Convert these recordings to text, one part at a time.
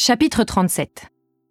Chapitre 37.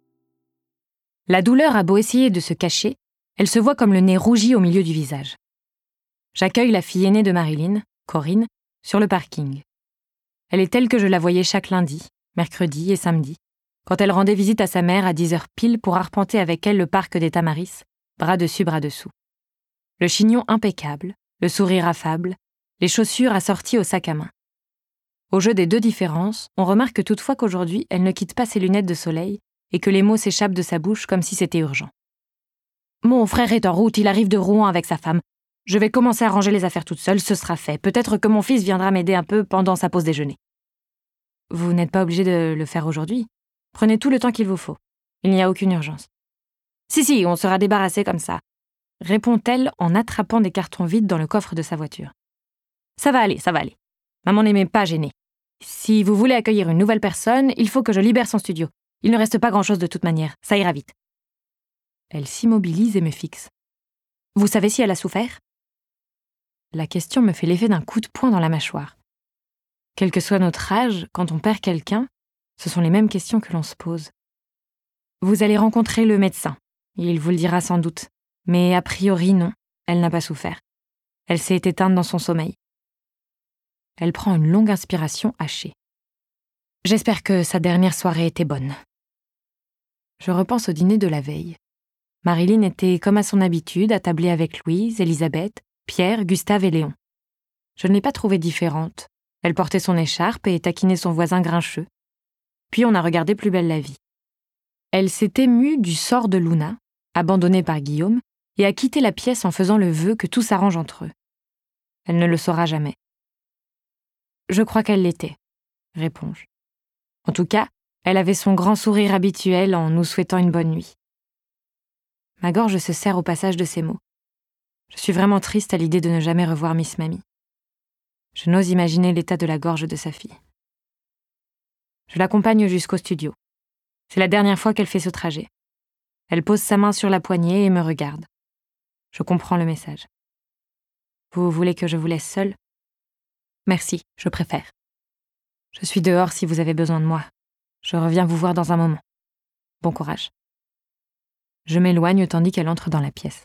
La douleur a beau essayer de se cacher, elle se voit comme le nez rougi au milieu du visage. J'accueille la fille aînée de Marilyn, Corinne, sur le parking. Elle est telle que je la voyais chaque lundi, mercredi et samedi, quand elle rendait visite à sa mère à 10h pile pour arpenter avec elle le parc des Tamaris, bras dessus, bras dessous. Le chignon impeccable, le sourire affable, les chaussures assorties au sac à main. Au jeu des deux différences, on remarque toutefois qu'aujourd'hui, elle ne quitte pas ses lunettes de soleil et que les mots s'échappent de sa bouche comme si c'était urgent. « Mon frère est en route, il arrive de Rouen avec sa femme. Je vais commencer à ranger les affaires toute seule, ce sera fait. Peut-être que mon fils viendra m'aider un peu pendant sa pause déjeuner. » « Vous n'êtes pas obligé de le faire aujourd'hui. Prenez tout le temps qu'il vous faut. Il n'y a aucune urgence. »« Si, on sera débarrassé comme ça. » répond-elle en attrapant des cartons vides dans le coffre de sa voiture. « Ça va aller. Maman n'aimait pas gêner. Si vous voulez accueillir une nouvelle personne, il faut que je libère son studio. Il ne reste pas grand-chose de toute manière. Ça ira vite. » Elle s'immobilise et me fixe. « Vous savez si elle a souffert ?» La question me fait l'effet d'un coup de poing dans la mâchoire. Quel que soit notre âge, quand on perd quelqu'un, ce sont les mêmes questions que l'on se pose. Vous allez rencontrer le médecin. Il vous le dira sans doute. Mais a priori, non, elle n'a pas souffert. Elle s'est éteinte dans son sommeil. Elle prend une longue inspiration hachée. J'espère que sa dernière soirée était bonne. Je repense au dîner de la veille. Marilyn était comme à son habitude, attablée avec Louise, Elisabeth, Pierre, Gustave et Léon. Je ne l'ai pas trouvée différente. Elle portait son écharpe et taquinait son voisin grincheux. Puis on a regardé Plus belle la vie. Elle s'est émue du sort de Luna, abandonnée par Guillaume, et a quitté la pièce en faisant le vœu que tout s'arrange entre eux. Elle ne le saura jamais. Je crois qu'elle l'était, réponds-je. En tout cas, elle avait son grand sourire habituel en nous souhaitant une bonne nuit. Ma gorge se serre au passage de ces mots. Je suis vraiment triste à l'idée de ne jamais revoir Miss Mamie. Je n'ose imaginer l'état de la gorge de sa fille. Je l'accompagne jusqu'au studio. C'est la dernière fois qu'elle fait ce trajet. Elle pose sa main sur la poignée et me regarde. Je comprends le message. Vous voulez que je vous laisse seule ? Merci, je préfère. Je suis dehors si vous avez besoin de moi. Je reviens vous voir dans un moment. Bon courage. Je m'éloigne tandis qu'elle entre dans la pièce.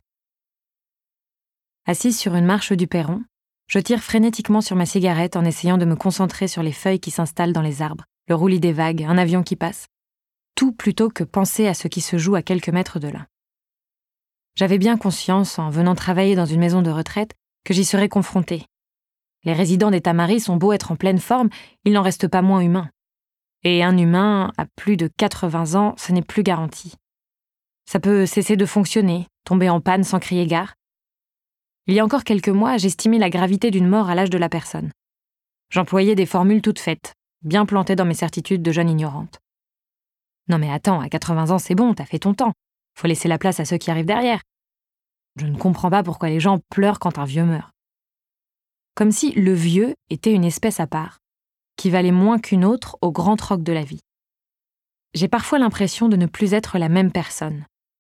Assise sur une marche du perron, je tire frénétiquement sur ma cigarette en essayant de me concentrer sur les feuilles qui s'installent dans les arbres, le roulis des vagues, un avion qui passe. Tout plutôt que penser à ce qui se joue à quelques mètres de là. J'avais bien conscience, en venant travailler dans une maison de retraite, que j'y serais confrontée. Les résidents des Tamaris ont beau être en pleine forme, ils n'en restent pas moins humains. Et un humain, à plus de 80 ans, ce n'est plus garanti. Ça peut cesser de fonctionner, tomber en panne sans crier gare. Il y a encore quelques mois, j'estimais la gravité d'une mort à l'âge de la personne. J'employais des formules toutes faites, bien plantées dans mes certitudes de jeune ignorante. Non mais attends, à 80 ans c'est bon, t'as fait ton temps. Faut laisser la place à ceux qui arrivent derrière. Je ne comprends pas pourquoi les gens pleurent quand un vieux meurt. Comme si le vieux était une espèce à part, qui valait moins qu'une autre au grand troc de la vie. J'ai parfois l'impression de ne plus être la même personne.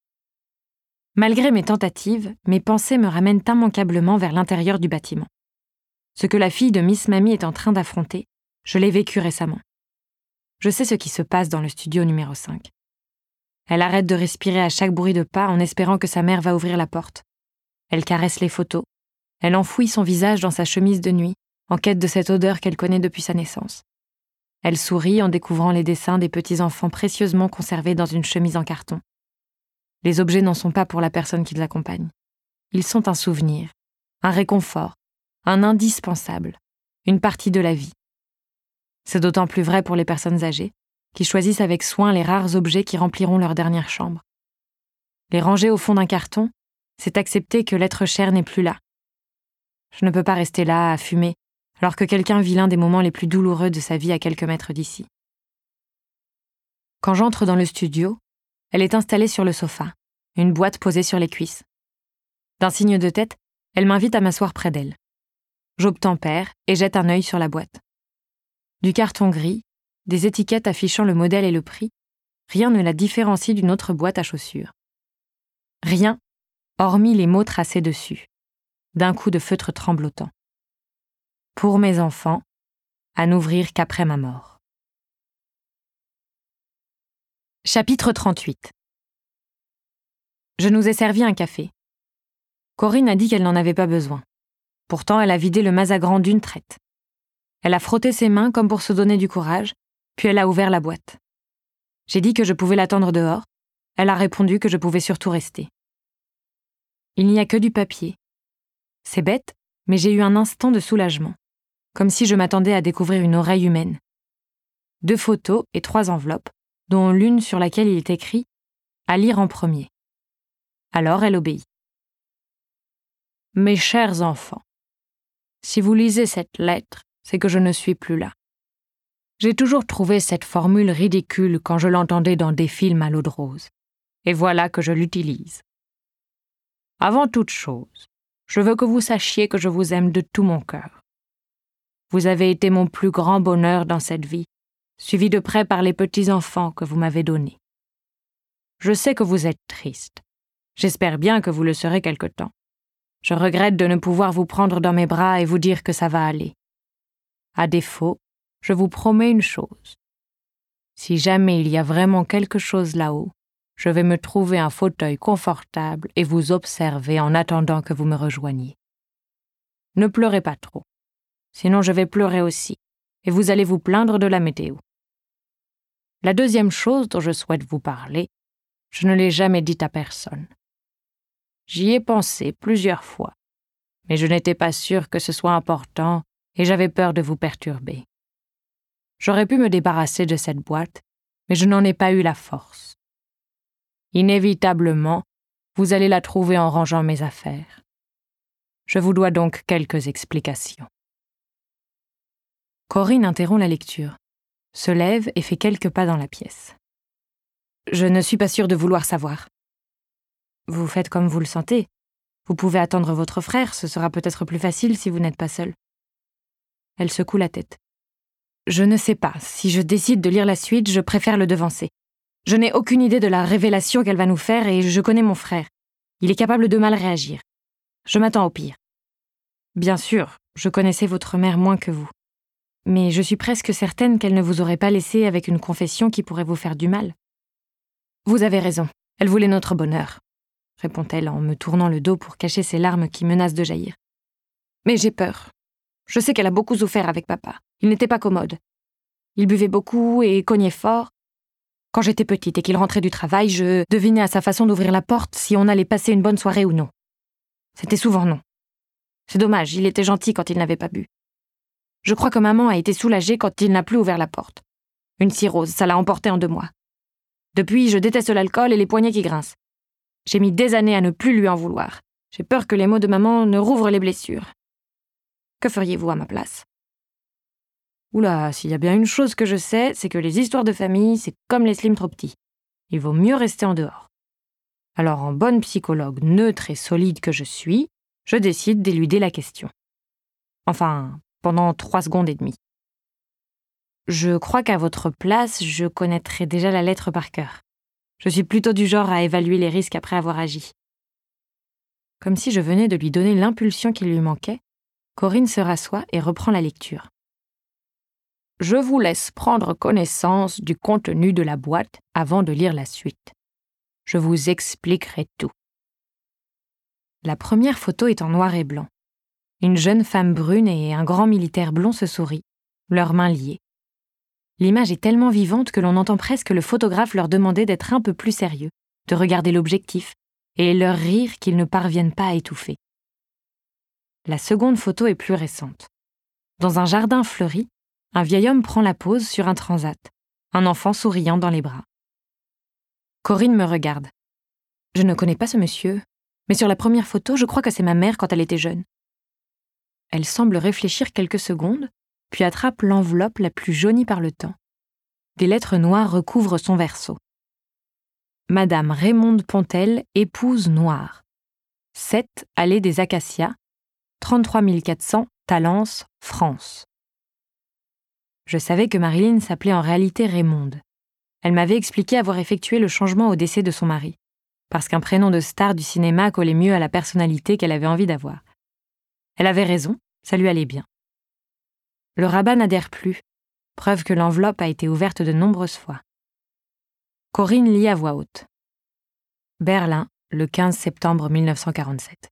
Malgré mes tentatives, mes pensées me ramènent immanquablement vers l'intérieur du bâtiment. Ce que la fille de Miss Mamie est en train d'affronter, je l'ai vécu récemment. Je sais ce qui se passe dans le studio numéro 5. Elle arrête de respirer à chaque bruit de pas en espérant que sa mère va ouvrir la porte. Elle caresse les photos. Elle enfouit son visage dans sa chemise de nuit, en quête de cette odeur qu'elle connaît depuis sa naissance. Elle sourit en découvrant les dessins des petits-enfants précieusement conservés dans une chemise en carton. Les objets n'en sont pas pour la personne qui les accompagne. Ils sont un souvenir, un réconfort, un indispensable, une partie de la vie. C'est d'autant plus vrai pour les personnes âgées, qui choisissent avec soin les rares objets qui rempliront leur dernière chambre. Les ranger au fond d'un carton, c'est accepter que l'être cher n'est plus là. Je ne peux pas rester là à fumer, alors que quelqu'un vit l'un des moments les plus douloureux de sa vie à quelques mètres d'ici. Quand j'entre dans le studio, elle est installée sur le sofa, une boîte posée sur les cuisses. D'un signe de tête, elle m'invite à m'asseoir près d'elle. J'obtempère et jette un œil sur la boîte. Du carton gris, des étiquettes affichant le modèle et le prix, rien ne la différencie d'une autre boîte à chaussures. Rien, hormis les mots tracés dessus, d'un coup de feutre tremblotant. Pour mes enfants, à n'ouvrir qu'après ma mort. Chapitre 38. Je nous ai servi un café. Corinne a dit qu'elle n'en avait pas besoin. Pourtant, elle a vidé le mazagran d'une traite. Elle a frotté ses mains comme pour se donner du courage, puis elle a ouvert la boîte. J'ai dit que je pouvais l'attendre dehors. Elle a répondu que je pouvais surtout rester. Il n'y a que du papier. C'est bête, mais j'ai eu un instant de soulagement, comme si je m'attendais à découvrir une oreille humaine. 2 photos et 3 enveloppes, dont l'une sur laquelle il est écrit « À lire en premier ». Alors elle obéit. Mes chers enfants, si vous lisez cette lettre, c'est que je ne suis plus là. J'ai toujours trouvé cette formule ridicule quand je l'entendais dans des films à l'eau de rose. Et voilà que je l'utilise. Avant toute chose, je veux que vous sachiez que je vous aime de tout mon cœur. Vous avez été mon plus grand bonheur dans cette vie, suivi de près par les petits-enfants que vous m'avez donnés. Je sais que vous êtes triste. J'espère bien que vous le serez quelque temps. Je regrette de ne pouvoir vous prendre dans mes bras et vous dire que ça va aller. À défaut, je vous promets une chose. Si jamais il y a vraiment quelque chose là-haut, je vais me trouver un fauteuil confortable et vous observer en attendant que vous me rejoigniez. Ne pleurez pas trop, sinon je vais pleurer aussi, et vous allez vous plaindre de la météo. La deuxième chose dont je souhaite vous parler, je ne l'ai jamais dite à personne. J'y ai pensé plusieurs fois, mais je n'étais pas sûre que ce soit important et j'avais peur de vous perturber. J'aurais pu me débarrasser de cette boîte, mais je n'en ai pas eu la force. Inévitablement, vous allez la trouver en rangeant mes affaires. Je vous dois donc quelques explications. Corinne interrompt la lecture, se lève et fait quelques pas dans la pièce. Je ne suis pas sûre de vouloir savoir. Vous faites comme vous le sentez. Vous pouvez attendre votre frère, ce sera peut-être plus facile si vous n'êtes pas seule. Elle secoue la tête. Je ne sais pas, si je décide de lire la suite, je préfère le devancer. Je n'ai aucune idée de la révélation qu'elle va nous faire et je connais mon frère. Il est capable de mal réagir. Je m'attends au pire. Bien sûr, je connaissais votre mère moins que vous. Mais je suis presque certaine qu'elle ne vous aurait pas laissé avec une confession qui pourrait vous faire du mal. Vous avez raison, elle voulait notre bonheur, répond-elle en me tournant le dos pour cacher ses larmes qui menacent de jaillir. Mais j'ai peur. Je sais qu'elle a beaucoup souffert avec papa. Il n'était pas commode. Il buvait beaucoup et cognait fort. Quand j'étais petite et qu'il rentrait du travail, je devinais à sa façon d'ouvrir la porte si on allait passer une bonne soirée ou non. C'était souvent non. C'est dommage, il était gentil quand il n'avait pas bu. Je crois que maman a été soulagée quand il n'a plus ouvert la porte. Une cirrhose, ça l'a emporté en 2 mois. Depuis, je déteste l'alcool et les poignets qui grincent. J'ai mis des années à ne plus lui en vouloir. J'ai peur que les mots de maman ne rouvrent les blessures. Que feriez-vous à ma place ? Oula, s'il y a bien une chose que je sais, c'est que les histoires de famille, c'est comme les slims trop petits. Il vaut mieux rester en dehors. Alors, en bonne psychologue neutre et solide que je suis, je décide d'éluder la question. Enfin, pendant 3 secondes et demie. Je crois qu'à votre place, je connaîtrais déjà la lettre par cœur. Je suis plutôt du genre à évaluer les risques après avoir agi. Comme si je venais de lui donner l'impulsion qui lui manquait, Corinne se rassoit et reprend la lecture. Je vous laisse prendre connaissance du contenu de la boîte avant de lire la suite. Je vous expliquerai tout. La première photo est en noir et blanc. Une jeune femme brune et un grand militaire blond se sourient, leurs mains liées. L'image est tellement vivante que l'on entend presque le photographe leur demander d'être un peu plus sérieux, de regarder l'objectif, et leur rire qu'ils ne parviennent pas à étouffer. La seconde photo est plus récente. Dans un jardin fleuri, un vieil homme prend la pose sur un transat, un enfant souriant dans les bras. Corinne me regarde. Je ne connais pas ce monsieur, mais sur la première photo, je crois que c'est ma mère quand elle était jeune. Elle semble réfléchir quelques secondes, puis attrape l'enveloppe la plus jaunie par le temps. Des lettres noires recouvrent son verso. Madame Raymonde Pontel, épouse Noire. 7 allée des Acacias, 33 400, Talence, France. Je savais que Marilyn s'appelait en réalité Raymonde. Elle m'avait expliqué avoir effectué le changement au décès de son mari, parce qu'un prénom de star du cinéma collait mieux à la personnalité qu'elle avait envie d'avoir. Elle avait raison, ça lui allait bien. Le rabat n'adhère plus, preuve que l'enveloppe a été ouverte de nombreuses fois. Corinne lit à voix haute. Berlin, le 15 septembre 1947.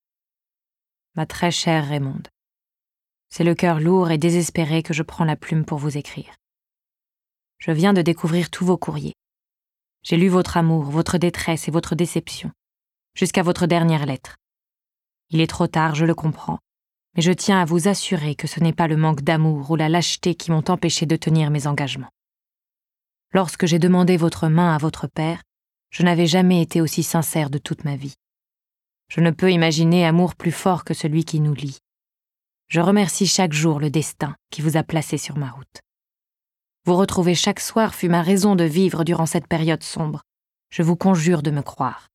Ma très chère Raymonde, c'est le cœur lourd et désespéré que je prends la plume pour vous écrire. Je viens de découvrir tous vos courriers. J'ai lu votre amour, votre détresse et votre déception, jusqu'à votre dernière lettre. Il est trop tard, je le comprends, mais je tiens à vous assurer que ce n'est pas le manque d'amour ou la lâcheté qui m'ont empêché de tenir mes engagements. Lorsque j'ai demandé votre main à votre père, je n'avais jamais été aussi sincère de toute ma vie. Je ne peux imaginer amour plus fort que celui qui nous lie. Je remercie chaque jour le destin qui vous a placé sur ma route. Vous retrouver chaque soir fut ma raison de vivre durant cette période sombre. Je vous conjure de me croire.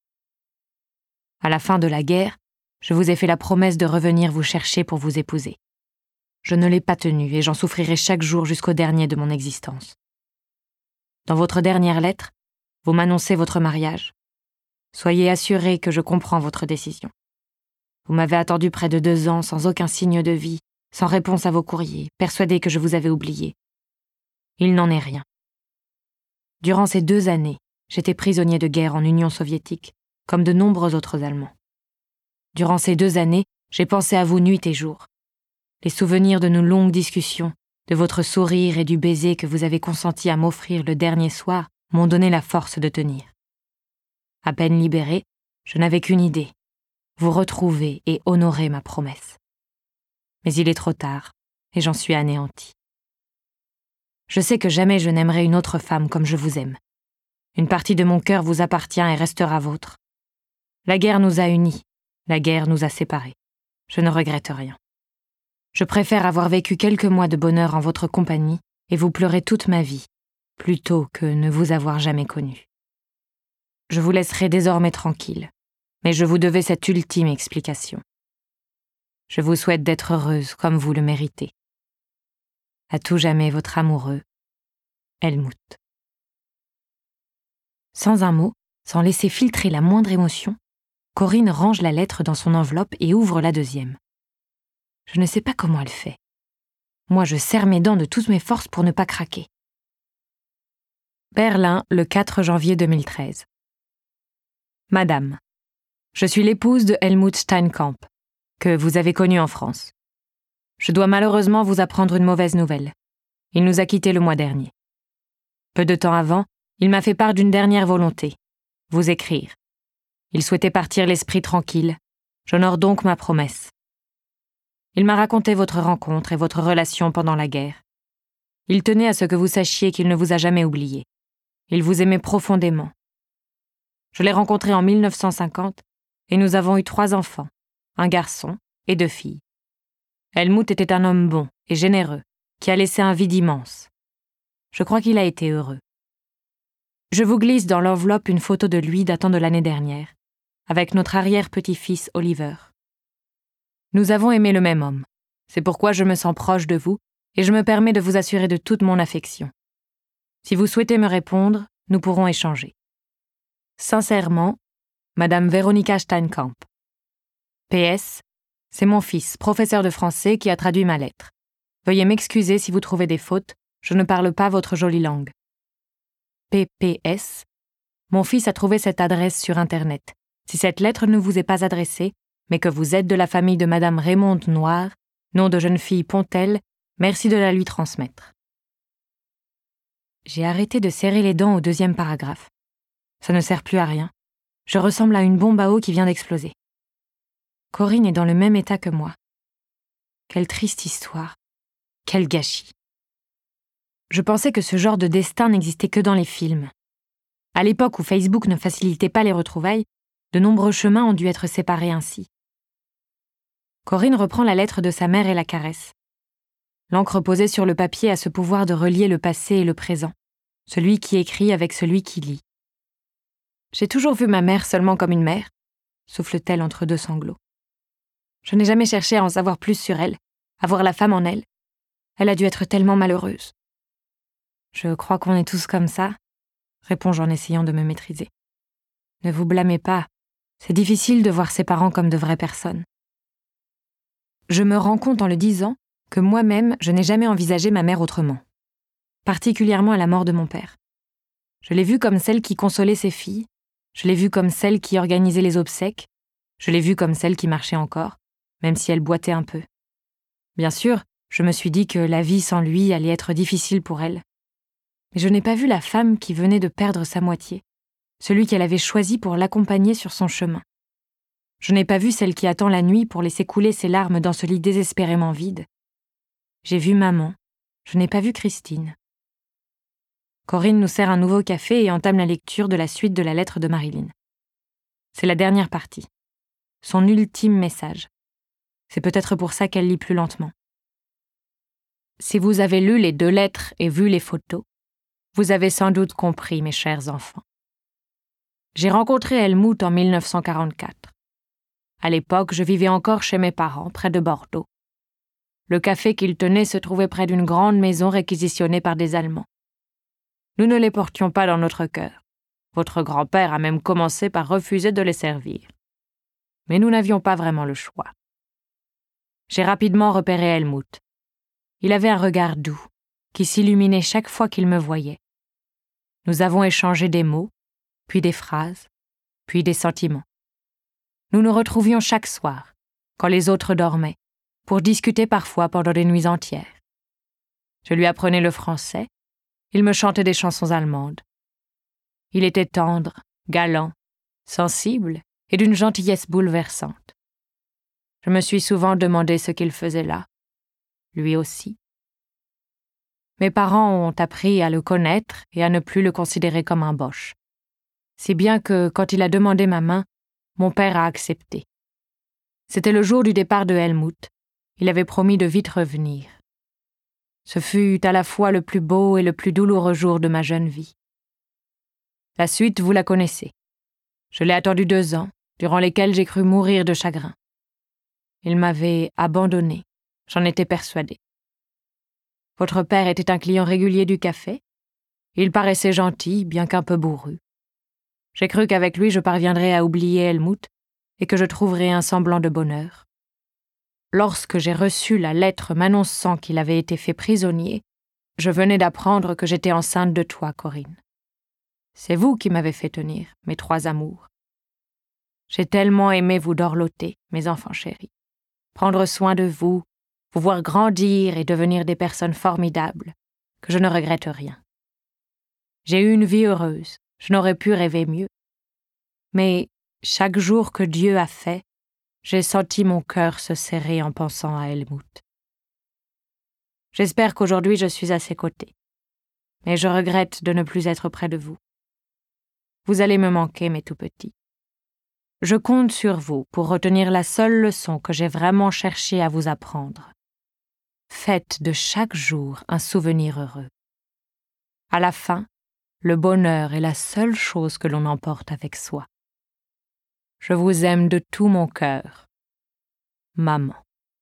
À la fin de la guerre, je vous ai fait la promesse de revenir vous chercher pour vous épouser. Je ne l'ai pas tenue et j'en souffrirai chaque jour jusqu'au dernier de mon existence. Dans votre dernière lettre, vous m'annoncez votre mariage. Soyez assurés que je comprends votre décision. Vous m'avez attendu près de 2 ans sans aucun signe de vie, sans réponse à vos courriers, persuadé que je vous avais oublié. Il n'en est rien. Durant ces 2 années, j'étais prisonnier de guerre en Union soviétique, comme de nombreux autres Allemands. Durant ces 2 années, j'ai pensé à vous nuit et jour. Les souvenirs de nos longues discussions, de votre sourire et du baiser que vous avez consenti à m'offrir le dernier soir m'ont donné la force de tenir. À peine libéré, je n'avais qu'une idée, vous retrouver et honorer ma promesse. Mais il est trop tard, et j'en suis anéanti. Je sais que jamais je n'aimerai une autre femme comme je vous aime. Une partie de mon cœur vous appartient et restera vôtre. La guerre nous a unis, la guerre nous a séparés. Je ne regrette rien. Je préfère avoir vécu quelques mois de bonheur en votre compagnie et vous pleurer toute ma vie, plutôt que ne vous avoir jamais connu. Je vous laisserai désormais tranquille, mais je vous devais cette ultime explication. Je vous souhaite d'être heureuse comme vous le méritez. À tout jamais votre amoureux, Helmut. Sans un mot, sans laisser filtrer la moindre émotion, Corinne range la lettre dans son enveloppe et ouvre la deuxième. Je ne sais pas comment elle fait. Moi, je serre mes dents de toutes mes forces pour ne pas craquer. Berlin, le 4 janvier 2013. Madame, je suis l'épouse de Helmut Steinkamp, que vous avez connu en France. Je dois malheureusement vous apprendre une mauvaise nouvelle. Il nous a quittés le mois dernier. Peu de temps avant, il m'a fait part d'une dernière volonté, vous écrire. Il souhaitait partir l'esprit tranquille. J'honore donc ma promesse. Il m'a raconté votre rencontre et votre relation pendant la guerre. Il tenait à ce que vous sachiez qu'il ne vous a jamais oublié. Il vous aimait profondément. Je l'ai rencontré en 1950 et nous avons eu 3 enfants, un garçon et 2 filles. Helmut était un homme bon et généreux qui a laissé un vide immense. Je crois qu'il a été heureux. Je vous glisse dans l'enveloppe une photo de lui datant de l'année dernière, avec notre arrière-petit-fils Oliver. Nous avons aimé le même homme. C'est pourquoi je me sens proche de vous et je me permets de vous assurer de toute mon affection. Si vous souhaitez me répondre, nous pourrons échanger. Sincèrement, Madame Veronika Steinkamp. PS, c'est mon fils, professeur de français, qui a traduit ma lettre. Veuillez m'excuser si vous trouvez des fautes, je ne parle pas votre jolie langue. PPS, mon fils a trouvé cette adresse sur Internet. Si cette lettre ne vous est pas adressée, mais que vous êtes de la famille de Madame Raymonde Noir, nom de jeune fille Pontel, merci de la lui transmettre. J'ai arrêté de serrer les dents au 2e paragraphe. Ça ne sert plus à rien. Je ressemble à une bombe à eau qui vient d'exploser. Corinne est dans le même état que moi. Quelle triste histoire. Quel gâchis. Je pensais que ce genre de destin n'existait que dans les films. À l'époque où Facebook ne facilitait pas les retrouvailles, de nombreux chemins ont dû être séparés ainsi. Corinne reprend la lettre de sa mère et la caresse. L'encre posée sur le papier a ce pouvoir de relier le passé et le présent, celui qui écrit avec celui qui lit. J'ai toujours vu ma mère seulement comme une mère, souffle-t-elle entre 2 sanglots. Je n'ai jamais cherché à en savoir plus sur elle, à voir la femme en elle. Elle a dû être tellement malheureuse. Je crois qu'on est tous comme ça, réponds-je en essayant de me maîtriser. Ne vous blâmez pas, c'est difficile de voir ses parents comme de vraies personnes. Je me rends compte en le disant que moi-même, je n'ai jamais envisagé ma mère autrement, particulièrement à la mort de mon père. Je l'ai vue comme celle qui consolait ses filles, je l'ai vue comme celle qui organisait les obsèques, je l'ai vue comme celle qui marchait encore, même si elle boitait un peu. Bien sûr, je me suis dit que la vie sans lui allait être difficile pour elle. Mais je n'ai pas vu la femme qui venait de perdre sa moitié, celui qu'elle avait choisi pour l'accompagner sur son chemin. Je n'ai pas vu celle qui attend la nuit pour laisser couler ses larmes dans ce lit désespérément vide. J'ai vu maman, je n'ai pas vu Christine. Corinne nous sert un nouveau café et entame la lecture de la suite de la lettre de Marilyn. C'est la dernière partie. Son ultime message. C'est peut-être pour ça qu'elle lit plus lentement. Si vous avez lu les 2 lettres et vu les photos, vous avez sans doute compris, mes chers enfants. J'ai rencontré Helmut en 1944. À l'époque, je vivais encore chez mes parents, près de Bordeaux. Le café qu'il tenait se trouvait près d'une grande maison réquisitionnée par des Allemands. Nous ne les portions pas dans notre cœur. Votre grand-père a même commencé par refuser de les servir. Mais nous n'avions pas vraiment le choix. J'ai rapidement repéré Helmut. Il avait un regard doux, qui s'illuminait chaque fois qu'il me voyait. Nous avons échangé des mots, puis des phrases, puis des sentiments. Nous nous retrouvions chaque soir, quand les autres dormaient, pour discuter parfois pendant des nuits entières. Je lui apprenais le français, il me chantait des chansons allemandes. Il était tendre, galant, sensible et d'une gentillesse bouleversante. Je me suis souvent demandé ce qu'il faisait là, lui aussi. Mes parents ont appris à le connaître et à ne plus le considérer comme un boche. Si bien que, quand il a demandé ma main, mon père a accepté. C'était le jour du départ de Helmut. Il avait promis de vite revenir. Ce fut à la fois le plus beau et le plus douloureux jour de ma jeune vie. La suite, vous la connaissez. Je l'ai attendu 2 ans, durant lesquels j'ai cru mourir de chagrin. Il m'avait abandonné, j'en étais persuadée. Votre père était un client régulier du café. Il paraissait gentil, bien qu'un peu bourru. J'ai cru qu'avec lui je parviendrais à oublier Helmut et que je trouverais un semblant de bonheur. Lorsque j'ai reçu la lettre m'annonçant qu'il avait été fait prisonnier, je venais d'apprendre que j'étais enceinte de toi, Corinne. C'est vous qui m'avez fait tenir, mes 3 amours. J'ai tellement aimé vous dorloter, mes enfants chéris, prendre soin de vous, vous voir grandir et devenir des personnes formidables, que je ne regrette rien. J'ai eu une vie heureuse, je n'aurais pu rêver mieux. Mais chaque jour que Dieu a fait, j'ai senti mon cœur se serrer en pensant à Helmut. J'espère qu'aujourd'hui je suis à ses côtés, mais je regrette de ne plus être près de vous. Vous allez me manquer, mes tout-petits. Je compte sur vous pour retenir la seule leçon que j'ai vraiment cherché à vous apprendre. Faites de chaque jour un souvenir heureux. À la fin, le bonheur est la seule chose que l'on emporte avec soi. Je vous aime de tout mon cœur. Maman.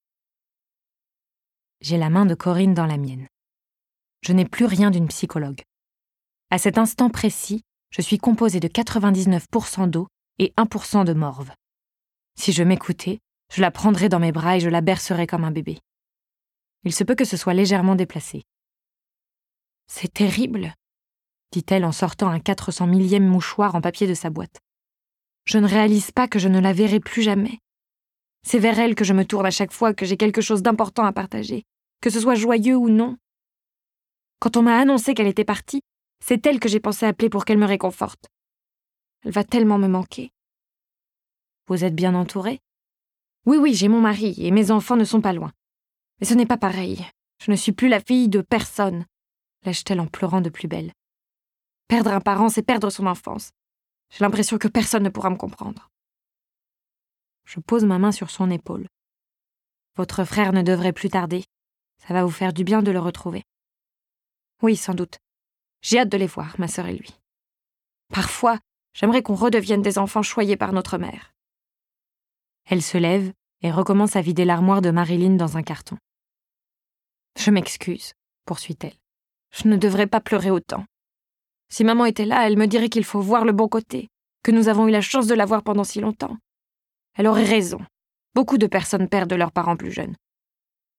J'ai la main de Corinne dans la mienne. Je n'ai plus rien d'une psychologue. À cet instant précis, je suis composée de 99% d'eau et 1% de morve. Si je m'écoutais, je la prendrais dans mes bras et je la bercerais comme un bébé. Il se peut que ce soit légèrement déplacé. « C'est terrible !» dit-elle en sortant un 400 millième mouchoir en papier de sa boîte. « Je ne réalise pas que je ne la verrai plus jamais. C'est vers elle que je me tourne à chaque fois que j'ai quelque chose d'important à partager, que ce soit joyeux ou non. Quand on m'a annoncé qu'elle était partie, c'est elle que j'ai pensé appeler pour qu'elle me réconforte. Elle va tellement me manquer. » « Vous êtes bien entourée ? » ?»« Oui, j'ai mon mari et mes enfants ne sont pas loin. Mais ce n'est pas pareil. Je ne suis plus la fille de personne, » lâche-t-elle en pleurant de plus belle. Perdre un parent, c'est perdre son enfance. J'ai l'impression que personne ne pourra me comprendre. Je pose ma main sur son épaule. Votre frère ne devrait plus tarder. Ça va vous faire du bien de le retrouver. Oui, sans doute. J'ai hâte de les voir, ma sœur et lui. Parfois, j'aimerais qu'on redevienne des enfants choyés par notre mère. Elle se lève et recommence à vider l'armoire de Marilyn dans un carton. Je m'excuse, poursuit-elle. Je ne devrais pas pleurer autant. Si maman était là, elle me dirait qu'il faut voir le bon côté, que nous avons eu la chance de la voir pendant si longtemps. Elle aurait raison. Beaucoup de personnes perdent leurs parents plus jeunes.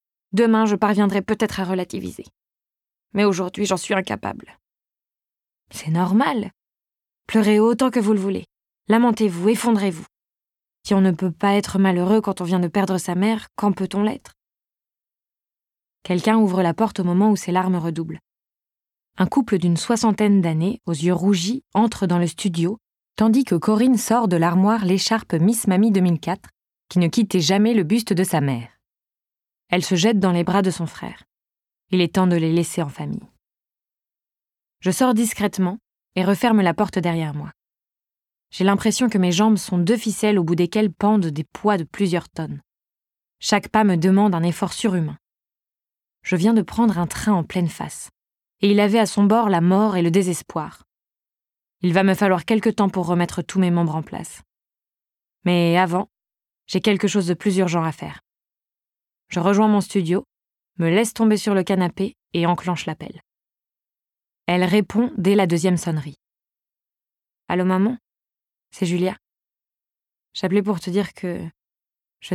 Demain, je parviendrai peut-être à relativiser. Mais aujourd'hui, j'en suis incapable. C'est normal. Pleurez autant que vous le voulez. Lamentez-vous, effondrez-vous. Si on ne peut pas être malheureux quand on vient de perdre sa mère, quand peut-on l'être ? Quelqu'un ouvre la porte au moment où ses larmes redoublent. Un couple d'une 60aine d'années, aux yeux rougis, entre dans le studio, tandis que Corinne sort de l'armoire l'écharpe Miss Mamie 2004, qui ne quittait jamais le buste de sa mère. Elle se jette dans les bras de son frère. Il est temps de les laisser en famille. Je sors discrètement et referme la porte derrière moi. J'ai l'impression que mes jambes sont 2 ficelles au bout desquelles pendent des poids de plusieurs tonnes. Chaque pas me demande un effort surhumain. Je viens de prendre un train en pleine face, et il avait à son bord la mort et le désespoir. Il va me falloir quelque temps pour remettre tous mes membres en place. Mais avant, j'ai quelque chose de plus urgent à faire. Je rejoins mon studio, me laisse tomber sur le canapé et enclenche l'appel. Elle répond dès la 2e sonnerie. « Allô maman ? C'est Julia. J'appelais pour te dire que je t'aime. »